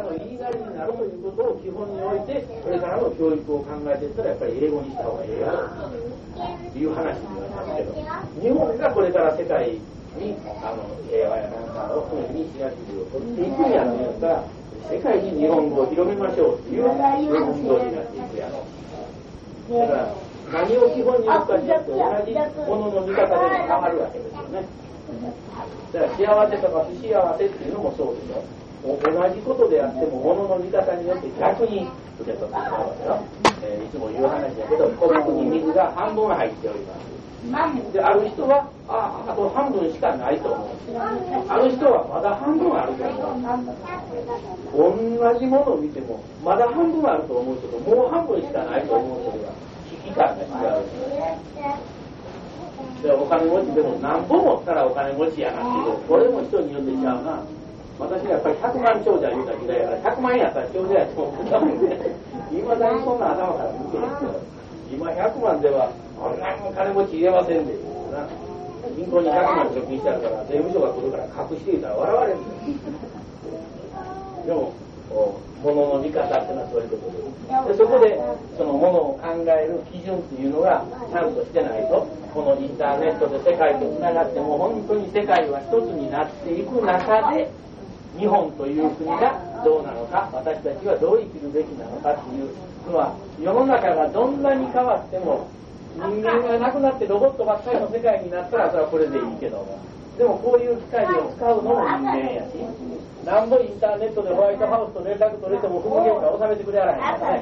の言いなりになるということを基本に置いて、これからの教育を考えていったらやっぱり英語にした方がいいやろという話になりますけど、日本がこれから世界に平和やなんかを含めイニシアチブを取っていくんやろうから、世界に日本語を広めましょうという運動になっていくやろう。だから何を基本に置くかによって同じものの見方でも変わるわけですよね。だから幸せとか不幸せっていうのもそうでしょ。同じことであっても物の見方によって逆に受け取ってしまうわけよ。いつも言う話だけど、コップに水が半分入っております。である人はあと半分しかないと思う。ある人はまだ半分あると思う。同じものを見てもまだ半分あると思う人ともう半分しかないと思う人では危機感が違う。でお金持ちでも何本持ったらお金持ちやなっていう、これも人によって違うな。私はやっぱり100万長者言うた時代やから100万円やったら長者やと思ってたもんね。今だにそんな頭から抜けるけど、今100万ではこんなにお金持ち言えませんでな。銀行に100万貯金してあるから税務署が来るから隠していたら笑われるんです。でも物の見方っていうのはそういうことです。でそこでその物を考える基準っていうのがちゃんとしてないと、このインターネットで世界とつながっても本当に世界は一つになっていく中で、日本という国がどうなのか、私たちはどう生きるべきなのかっていうのは、世の中がどんなに変わっても人間がなくなってロボットばっかりの世界になったらそれはこれでいいけども、でもこういう機械を使うのも人間やし、なんぼインターネットでホワイトハウスと連絡取れても不無喧嘩収めてくれやらへんからね。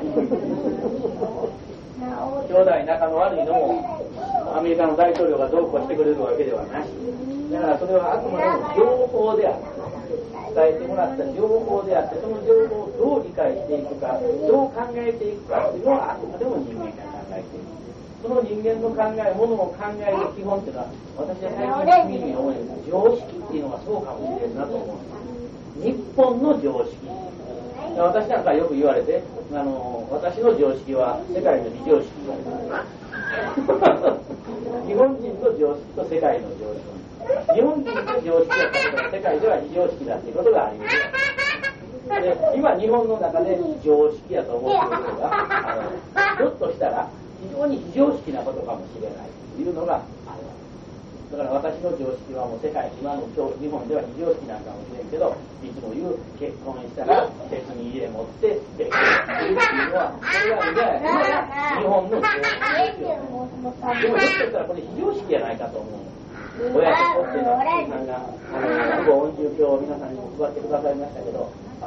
兄弟仲の悪いのもアメリカの大統領がどうこうしてくれるわけではない。だからそれはあくまでも情報である、伝えてもらった情報であって、その情報をどう理解していくか、どう考えていくかというのはあくまでも人間が考えている。その人間の考え、ものを考える基本というのは、私は最近耳に思うように常識っていうのがそうかもしれんなと思うんです。日本の常識、私なんかよく言われて、私の常識は世界の非常識と言われて日本人の常識と世界の常識、日本人の常識だったら世界では非常識だということがあります。で今日本の中で常識やと思っていることがひょっとしたら非常に非常識なことかもしれないというのがあります。だから私の常識はもう世界、今の日本では非常識なんかもしれんけど、いつも言う結婚したら別に家持って別居するっていうのは、それは日本の常識ですよ。でもひょっとしたらこれ非常識じゃないかと思う。親と子っていうのは福井さんがご恩重教を皆さんにも配ってくださいましたけど、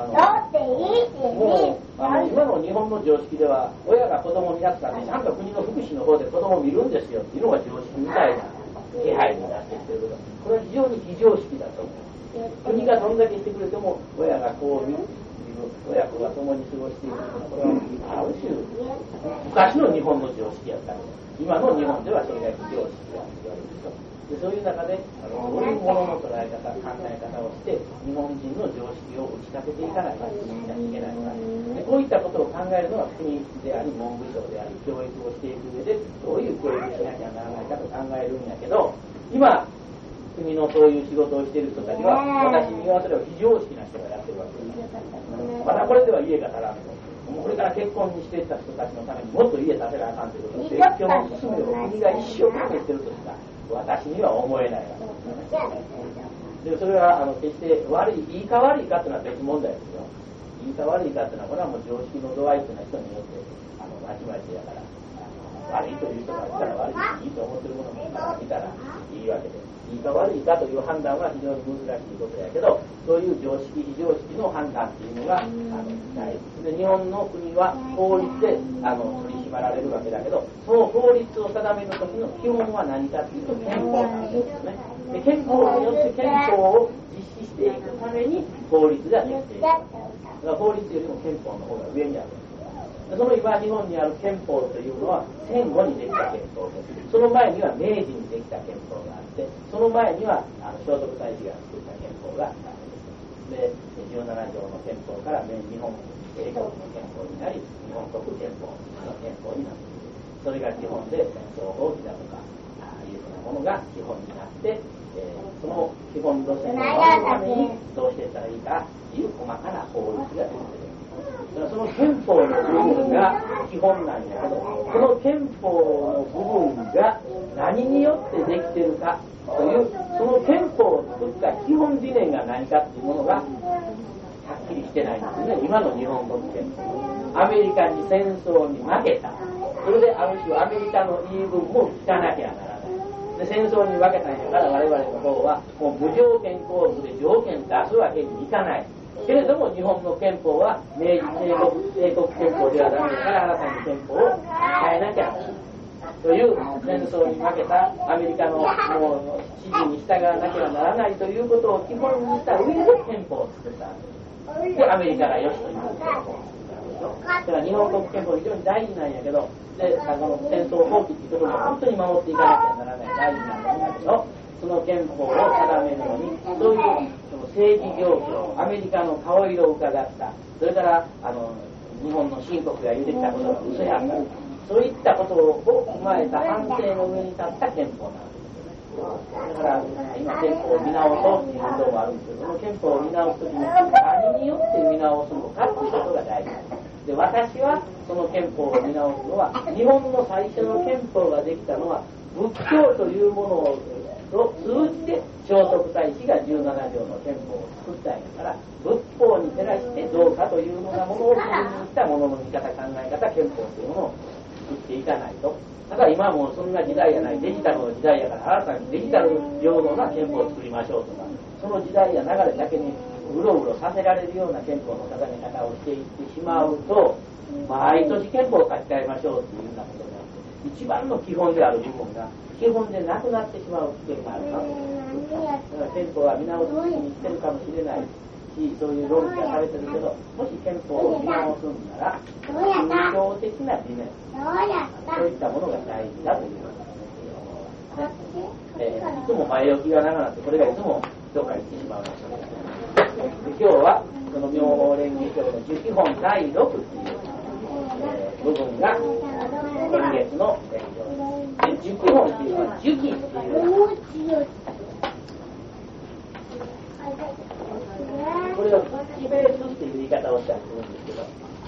もう今の日本の常識では親が子供になったらちゃんと国の福祉の方で子供を見るんですよっていうのが常識みたいな気配になってきているけど、これは非常に非常識だと思う。国がどんだけしてくれても親がこう見る、親子が共に過ごしているのは、これはある種昔の日本の常識やったり、今の日本ではそれが非常識だと言われるでしょ。でそういう中でそういうものの捉え方、考え方をして日本人の常識を打ち立てていかないといけないから、でこういったことを考えるのは国であり文部省であり教育をしていく上でどういう教育をしなきゃならないかと考えるんやけど、今国のそういう仕事をしている人たちは私に言わせれば非常識な人がやってるわけです。まだこれでは家が足らんと、これから結婚にしていった人たちのためにもっと家建てなあかんということで別居の進めを国が一生懸命しているとしか私には思えないわけです。でそれは決していいか悪いかというのは別問題ですよ。いいか悪いかというのはこれはもう常識の度合いというのは人によってまちまちだから、悪いという人がいたら悪い、いいと思ってるものがいたらいいわけです。いいか悪いかという判断は非常に難しいことやけど、そういう常識非常識の判断っていうのがないで、日本の国は法律で取り締まられるわけだけど、その法律を定める時の基本は何かというと憲法なんですよね。で憲法によって憲法を実施していくために法律ができている。だから法律よりも憲法の方が上にある。その今日本にある憲法というのは戦後にできた憲法で、その前には明治にできた憲法があって、その前には聖徳太子が作った憲法があるんです。で17条の憲法から日本帝国の憲法になり、日本国憲法の憲法になっている。それが日本で大きなとかいうようなものが基本になって、その基本路線を守るためにどうしていったらいいかという細かな法律が出てくる。その憲法の部分が基本なんだけど、この憲法の部分が何によってできているかという、その憲法を作った基本理念が何かというものがはっきりしてないんですね。今の日本国憲法、アメリカに戦争に負けた、それである種アメリカの言い分も聞かなきゃならない。で戦争に負けたんやから我々の方はもう無条件交付で条件出すわけにいかない。けれども日本の憲法は明治帝国憲法ではダメだから新たに憲法を変えなきゃという戦争に負けたアメリカのもう指示に従わなければならないということを基本にした上で憲法を作ったんです。でアメリカがよしという憲法を作ったんですよ。だから日本国憲法非常に大事なんやけど、でこの戦争放棄っていうことも本当に守っていかなきゃならない大事なんだけど、その憲法を定めるのにそういうその政治状況、アメリカの顔色を伺った、それから日本の新国が言ってきたことが嘘やった、そういったことを踏まえた判定の上に立った憲法なんですよね。だから今憲法を見直そうっていう運動もあるんですけど、その憲法を見直すときに何によって見直すのかということが大事で、私はその憲法を見直すのは、日本の最初の憲法ができたのは仏教というものを通じて聖徳太子が17条の憲法を作ったんやから、仏法に照らしてどうかというようなものを基準にしたものの見方、考え方、憲法というものを作っていかないと。だから今はもうそんな時代やない、デジタルの時代やから新たにデジタル平等な憲法を作りましょうとか、その時代や流れだけにうろうろさせられるような憲法の定め方をしていってしまうと、毎年憲法を書き換えましょうというようなことになって、一番の基本である部分が基本でなくなってしまう危険があるかもしれない。だから憲法は見直すにしてるかもしれないし、そういう論理がされてるけど、もし憲法を見直すんなら宗教的な理念、そういったものが大事だということですね。いつも前置きが長くなって、これがいつもどっかに行ってしまうのです。今日はその妙法蓮華経の受記本第6という、部分が今月の勉強です。受記本というのは受記っていうこれを土地ベースっていう言い方をしたりするんですけど、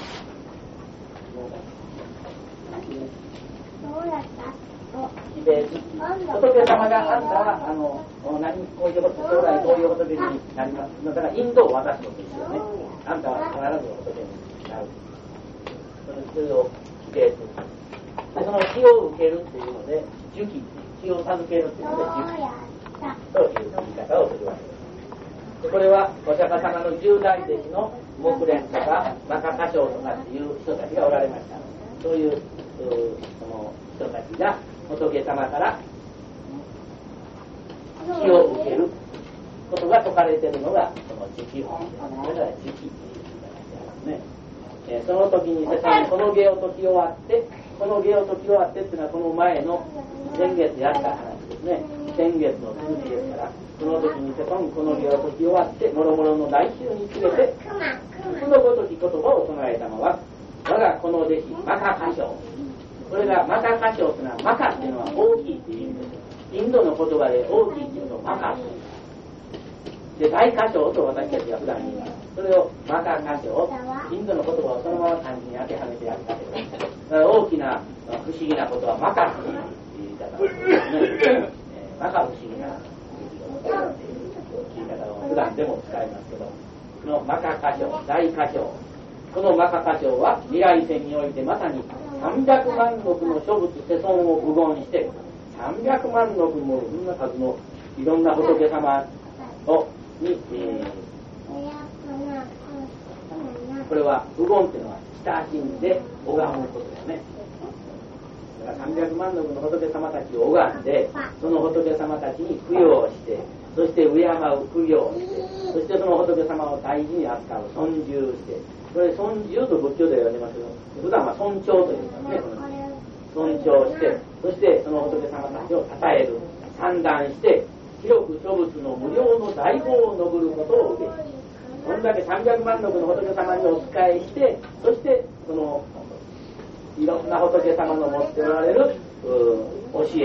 土地ベース、仏様があんたはこういうこと将来こういう仏になります。だからインドを渡すのと一緒よね。あんたは必ず仏になる。それをベースで、その気を受けるっていうので受記、気を授けるっていうので受記という言い方をするわけです。でこれはお釈迦様の十大弟子の木蓮とか摩訶迦葉とかっていう人たちがおられました。そういうその人たちが仏様から気を受けることが説かれているのがその受記本です。それが受記っていう言い方ですね。その時にこの芸を解き終わって、この芸を解き終わってっていうのはこの前の先月やった話ですね。先月の続きですから、その時にこの芸を解き終わってもろもろの来週に告げて、そのごとき言葉を唱えたのは我がこの弟子摩訶迦葉。これが摩訶迦葉というのは、摩訶っていうのは大きいっていう意味です。インドの言葉で大きいっていうのを摩訶で、大迦葉と私たちが普段言います。それを摩訶迦葉、インドの言葉をそのまま漢字に当てはめてやったけど、だから大きな不思議なことは摩訶っていう言い方をするんですね。摩訶不思議な言い方を普段でも使いますけど、この摩訶迦葉、大迦葉、この摩訶迦葉は未来世においてまさに300万石の諸仏世尊を武言して、300万石もいろんな数のいろんな仏様をに、これは武言っていうのは親しんで拝むことですね。だから300万石の仏様たちを拝んで、その仏様たちに供養して、そして敬う供養して、そしてその仏様を大事に扱う尊重して、これ尊重と仏教で言われますけど、普段は尊重というかね、尊重して、そしてその仏様たちを称える、賛談して、広く諸仏の無料の大法を述ぶることを受け、これだけ300万石の仏様にお仕えして、そしてそのいろんな仏様の持っておられる教え、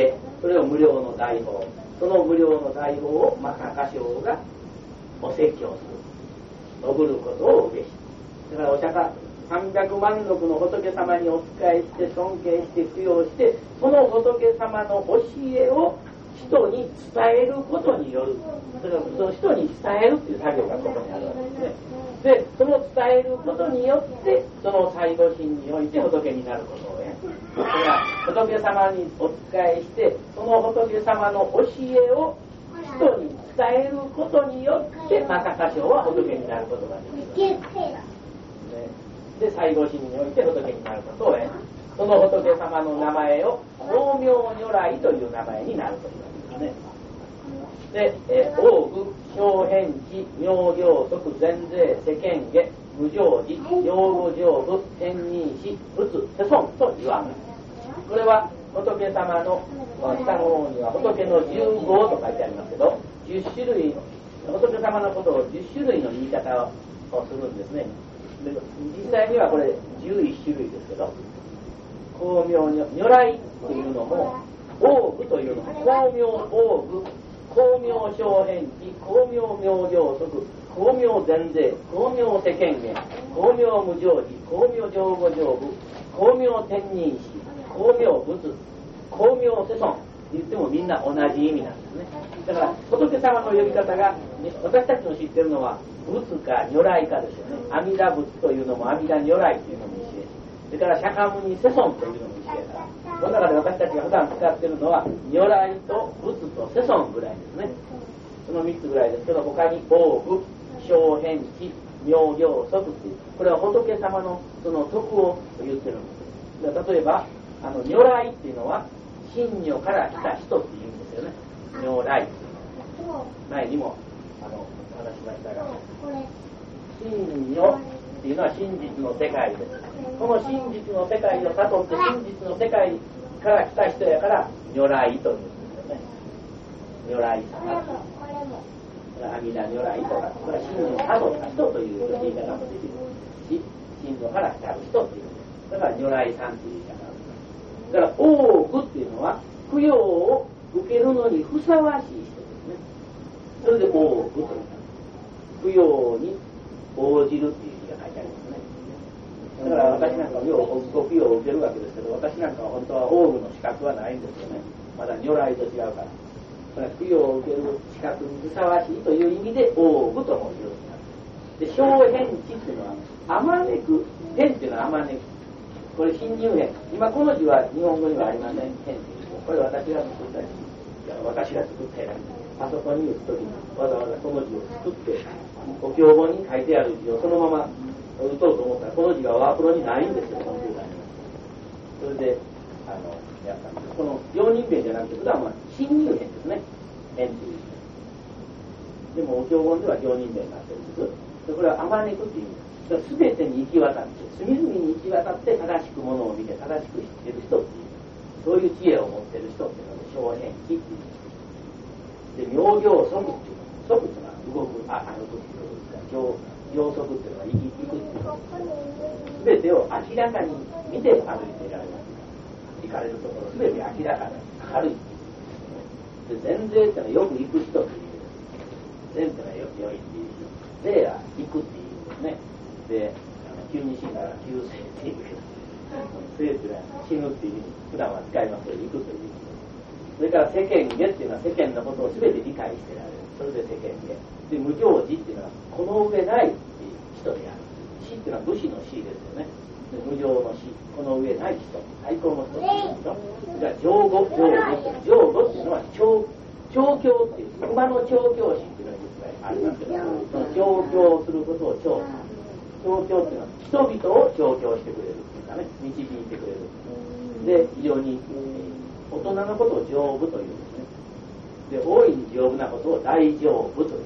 それを無料の大法、その無料の大法を摩訶迦葉がお説教する、述ることを受けし、だからお釈迦300万石の仏様にお仕えして尊敬して供養して、その仏様の教えを人に伝えることによる、だからその人に伝えるっていう作業がここにあるわけですね。でその伝えることによってその最後心において仏になることをね、だから仏様にお仕えしてその仏様の教えを人に伝えることによって摩訶迦葉は仏になることができる、で最後心において仏になることをね、その仏様の名前を光明如来という名前になるというわけですね。で、王具、小変地、妙行則、前世、世間下、無常時、用語上部、天人師、仏、世尊と言わん。これは仏様の下の方には仏の15と書いてありますけど、10種類の仏様のことを10種類の言い方をするんですね。で実際にはこれ11種類ですけど、光明如来というのも王具というのも光明王具、光明小変地、光明妙行則、光明前世、光明世間下、光明無常時、光明上語上部、光明天人師、光明仏、光明世尊と言ってもみんな同じ意味なんですね。だから仏様の呼び方が私たちの知ってるのは仏か如来かですよね。阿弥陀仏というのも阿弥陀如来というのも一緒です。それから釈迦牟尼世尊というのも一緒ですから、この中で私たちが普段使っているのは如来と仏と世尊ぐらいですね。その3つぐらいですけど、他に王具、小変地、妙行則という、これは仏様のその徳を言ってるんです。例えば如来っていうのは真如から来た人っていうんですよね。如来前にも話しましたが、真如っていうのは真実の世界です。この真実の世界を悟って真実の世界から来た人やから如来というんですよね。如来様、阿弥陀如来とか、これは真如を悟った人という言い方もできるし、真如から来た人っていうんです。だから如来さんという言い方なんです。だから王具っていうのは供養を受けるのにふさわしい人ですね。それで王具という供養に応じるっていう字が書いてありますね。だから私なんかご供養を受けるわけですけど、私なんかは本当は王具の資格はないんですよね。まだ如来と違うから。だから供養を受ける資格にふさわしいという意味で王具とも言うようになる。で小変地っていうのはあまねく、変っていうのはあまねく、これ新入変、今この字は日本語にはありません。変っていう、これ私が作った字、私が作ったやつ、パソコンに打つときにわざわざこの字を作ってお経本に書いてある字をそのまま打とうと思ったら、この字がワープロにないんですよ、コンピューターに。それでやったんです。この用人弁じゃなくて普段は新入変ですね。変っていう字でもお経本では用人弁になってるんです。でこれはあまねくっていう意味です。全てに行き渡って隅々に行き渡って正しくものを見て正しく知ってる人っていう、そういう知恵を持ってる人っていうので小変気っていう。で妙行則っていうの、則っていうのは動く、歩くっていうことですから、行則っていうのは行くっていうことです。全てを明らかに見て歩いていられます。行かれるところ全て明らかに明るいっていう。で前世っていうのはよく行く人っていう。前っていうのはよく良いっていう。世は行くっていうですね。で急に死んだら急世っていうけど、生っていうのは死ぬっていう意味、普段は使いますけど行くという意味。それから世間下っていうのは世間のことを全て理解してられる。それで世間下で無常時っていうのはこの上ない人である。死っていうのは武士の死ですよね。で無常の死、この上ない人、最高の人っていう人。それから上語っていうのは調教っていう、馬の調教師っていうのがありますけど、その調教することを調教っていうのは人々を調教してくれるっていうかね、導いてくれる。で非常に大人のことを丈夫というんですね。で大いに丈夫なことを大丈夫というわ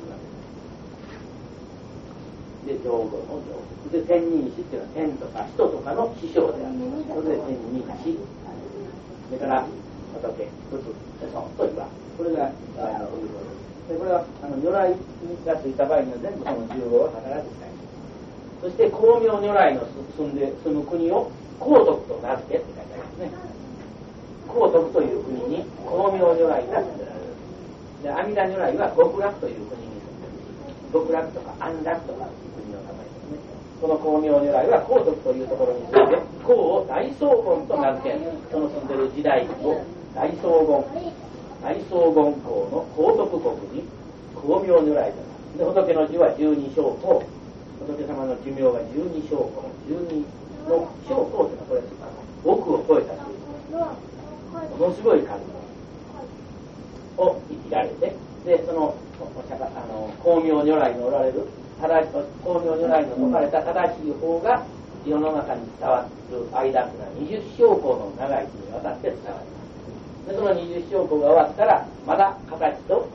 けです。で上語の丈夫で天人師っていうのは天とか人とかの師匠である。それで天人師、それから仏、仏、世尊と言わん。これがでこれは如来がついた場合には全部その15を働くしたい。そして光明如来の住む国を皇徳と名付けって書いてありますね。 皇徳という国に光明如来が住んでられる。で阿弥陀如来は極楽という国に住んでるし、極楽とか安楽とかいう国の名前ですね。この光明如来は皇徳というところに住んで、皇を大荘厳と名付け、その住んでる時代を大荘厳皇の皇徳国に光明如来で、仏の字は十二正皇、仏様の寿命が十二正皇、12の正皇というのはこれ億を超えた数字、ものすごい数を生きられて、でその光明如来のおられる光明如来の説かれた正しい方が世の中に伝わる間というのは20正皇の長い日にわたって伝わります。でその20正皇が終わったらまだ形と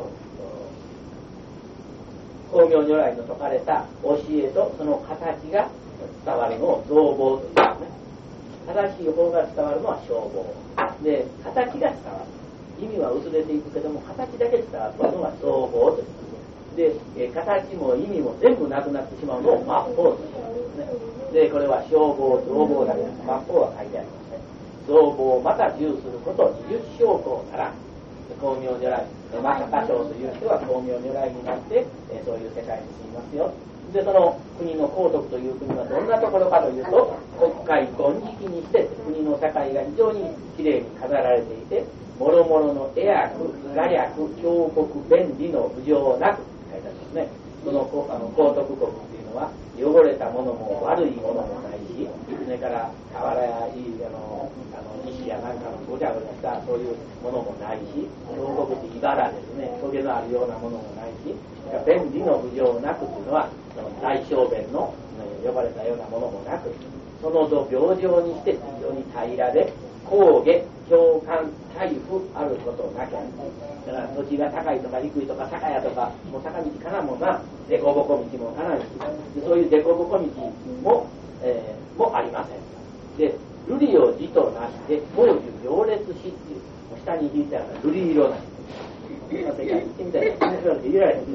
光明如来の説かれた教えとその形が伝わるのを造法というんですね。正しい方が伝わるのは正法で、形が伝わる、意味は薄れていくけども形だけ伝わるのが造法というんです。で形も意味も全部なくなってしまうのを末法というんですね。でこれは正法造法だけです。末法は書いてありますね。造法また重すること20正皇なら光明如来、まさか将という人は光明如来になってそういう世界に住みますよ。でその国の皇徳という国はどんなところかというと、国会金色にして国の境が非常にきれいに飾られていて、もろもろの絵薬、画薬、峡谷、便利の不条なく書いてありますね。その皇徳国っていうのは汚れたものも悪いものもないし、それから瓦や石やなんかのごちゃごちゃしたそういうものもないし、峡谷って茨ですね、トゲのあるようなものもないし、便利の不条なくというのは大小便の呼ばれたようなものもなく、その度平常にして非常に平らで高下共感大負あることなきゃ、だから土地が高いとか低いとか坂やとかもう坂道かなもな凸凹道もかなりで、そういう凸凹道も、もありません。で瑠璃を字となして宝珠行列しっていう、下に引いてある瑠璃色なんです。世界行ってみたいな、入れられへん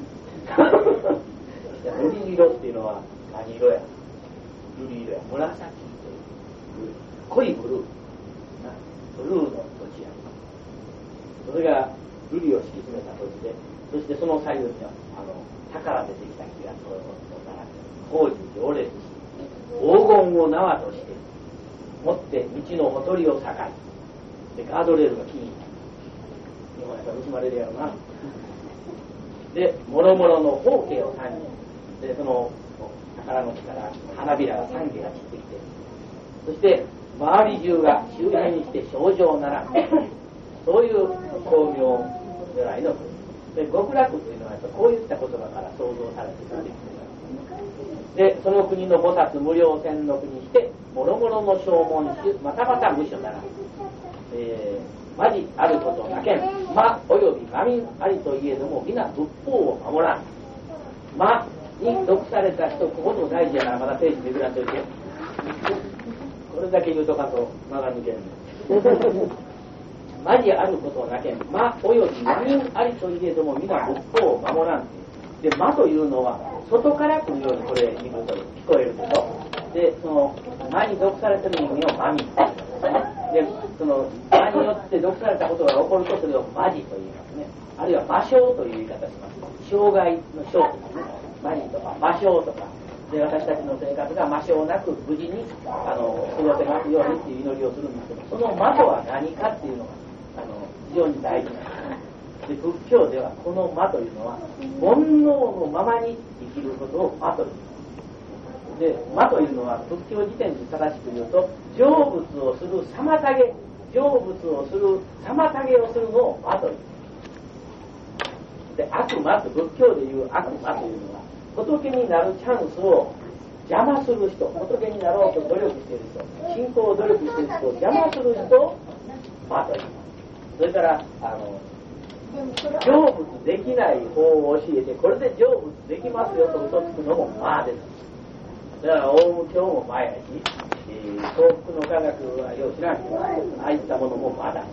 瑠璃色っていうのは何色や、瑠璃色や紫という濃いブルー、ブルーの土地や、それが瑠璃を敷き詰めた土地で、そしてその左右には田から出てきた木が宝珠行列し、黄金を縄として持って道のほとりを境で、ガードレールが金、日本やったら盗まれるやろな。でもろもろの宝慶を3人で、その宝の木から花びらが3軒が散ってきて、そして周り中が周辺にして症状ならそういう光明如来の国で、極楽というのはやっぱこういった言葉から想像されてくるんで、その国の菩薩無料仙の国にしてもろもろの正門種またまた無所なら、マジあることなけん、魔および魔民ありといえども皆仏法を守らん。魔に毒された人ここと大事やから、まだページめぐらんといて、これだけ言うとかと間が抜けるマジあることなけん、魔および魔民ありといえども皆仏法を守らん。で魔というのは外から来るようにこれ見ると聞こえるけど、でその魔に毒されてる人間を魔民で、その魔によって毒されたことが起こるとそれを魔事と言いますね。あるいは魔性という言い方します。障害の性ですね。魔事とか魔性とかで、私たちの生活が魔性なく無事に過ごせますようにっていう祈りをするんですけど、その魔とは何かっていうのが非常に大事なんですね。で仏教ではこの魔というのは煩悩のままに生きることを魔という。で魔というのは仏教時点で正しく言うと、成仏をする妨げ、成仏をする妨げをするのを魔という。で悪魔と仏教でいう悪魔というのは、仏になるチャンスを邪魔する人、仏になろうと努力している人、信仰を努力している人を邪魔する人を魔という。それから成仏できない方を教えて、これで成仏できますよと嘘つくのも魔です。だから大無教も魔やし、幸福の科学はよう知らんけど、ああいったものも魔だし、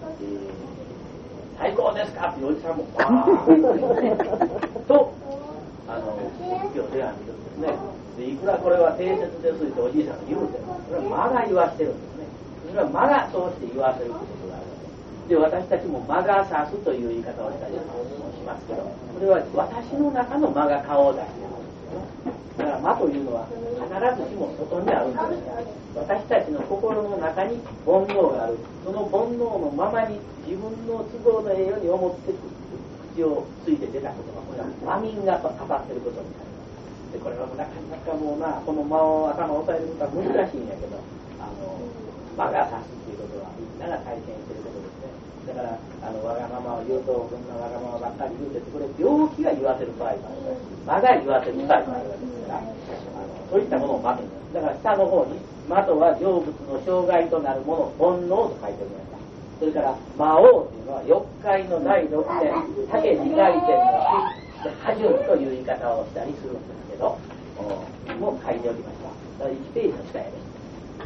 最高ですかっていうおじさんも魔と仏教では見るんですね。でいくらこれは定説ですっておじいさんが言うんですけど、それは魔が言わしてるんですね。 それは魔がそうして言わせることがあるわけで、私たちも魔が差すという言い方をしたりもしますけど、これは私の中の魔が顔を出しているんですよ。だから魔というのは必ずしも外にあるんですが、私たちの心の中に煩悩がある。その煩悩のままに自分の都合のええように思って口をついて出たことが、これは魔民が語っていることになります。でこれはなかなかもうこの間を頭を押さえることは難しいんやけど、魔が差すっていうことはみんなが体験していることですね。だからわがままを言うと、こんなわがままばっかり言うて、これ病気が言わせる場合もあるし、魔が言わせる場合もあるわけですから、そういったものを魔と言います。だから下の方に魔とは成仏の障害となるもの、煩悩と書いておりました。それから魔王というのは四階の第6点、竹二回転の波順という言い方をしたりするんですけど、も書いておりました。1ページの下やです。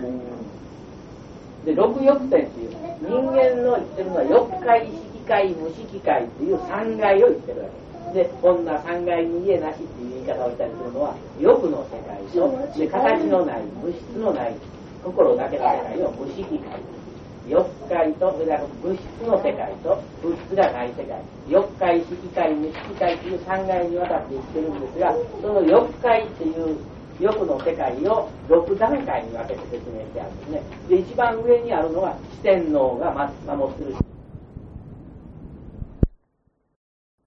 で、六欲点という人間の言ってるのは欲界、意識界、無識界という三界を言ってるわけで、こんな三界に家なしっていう言い方をしたりするのは欲の世界と、で形のない物質のない心だけの世界を無識界、欲界と、それから物質の世界と物質がない世界、欲界、意識界、無識界という三界にわたって生きてるんですが、その欲界っていう欲の世界を6段階に分けて説明してあるんですね。で、一番上にあるのは四天王が守っている。